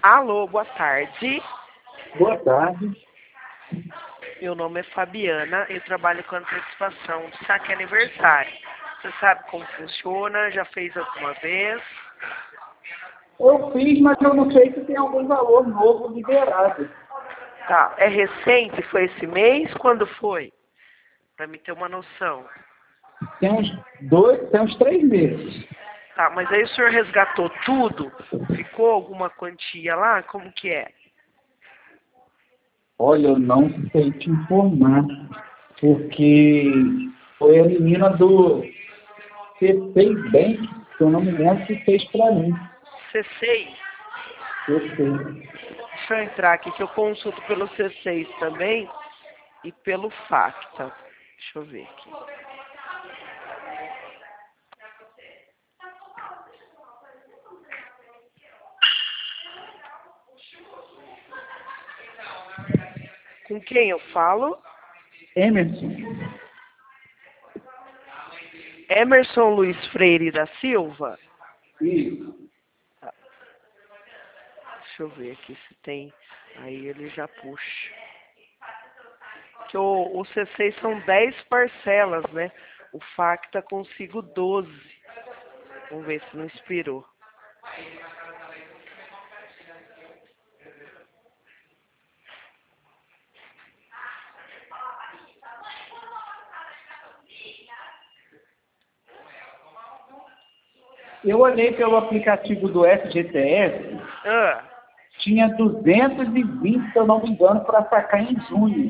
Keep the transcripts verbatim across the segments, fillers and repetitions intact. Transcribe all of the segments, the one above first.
Alô, boa tarde. Boa tarde. Meu nome é Fabiana, eu trabalho com antecipação do saque aniversário. Você sabe como funciona? Já fez alguma vez? Eu fiz, mas eu não sei se tem algum valor novo liberado. Tá, é recente? Foi esse mês? Quando foi? Pra me ter uma noção. Tem uns dois, tem uns três meses. Tá, mas aí o senhor resgatou tudo? Ficou alguma quantia lá? Como que é? Olha, eu não sei te informar, porque foi a menina do C seis Bank, que eu não me lembro, que fez para mim. C seis? Eu sei. Deixa eu entrar aqui que eu consulto pelo C seis também e pelo Facta. Deixa eu ver aqui. Com quem eu falo? Emerson. Emerson Luiz Freire da Silva? Isso. Tá. Deixa eu ver aqui se tem. Aí ele já puxa. Que o, o C seis são dez parcelas, né? O Facta consigo doze. Vamos ver se não expirou. Eu olhei pelo aplicativo do F G T S, Ah, tinha duzentos e vinte, se eu não me engano, para sacar em junho.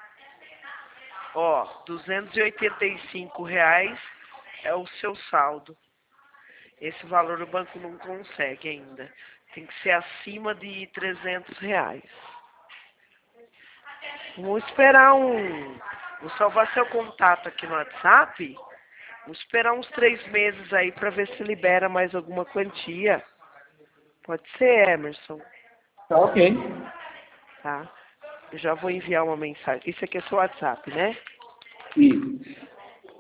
ó, duzentos e oitenta e cinco reais é o seu saldo. Esse valor o banco não consegue ainda. Tem que ser acima de trezentos reais. Vamos esperar um... Vou salvar seu contato aqui no WhatsApp. Vamos esperar uns três meses aí para ver se libera mais alguma quantia. Pode ser, Emerson, Tá ok. tá? Eu já vou enviar uma mensagem. Isso aqui é seu WhatsApp, né? Isso.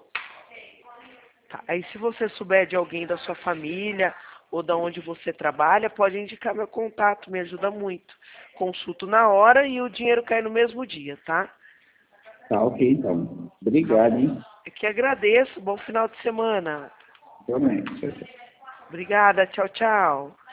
Tá. Aí se você souber de alguém da sua família ou da onde você trabalha, pode indicar meu contato, me ajuda muito. Consulto na hora e o dinheiro cai no mesmo dia, tá? Tá ok, então. Tá Obrigado, bom. hein? Eu que agradeço. Bom final de semana. Realmente. Obrigada. Tchau, tchau.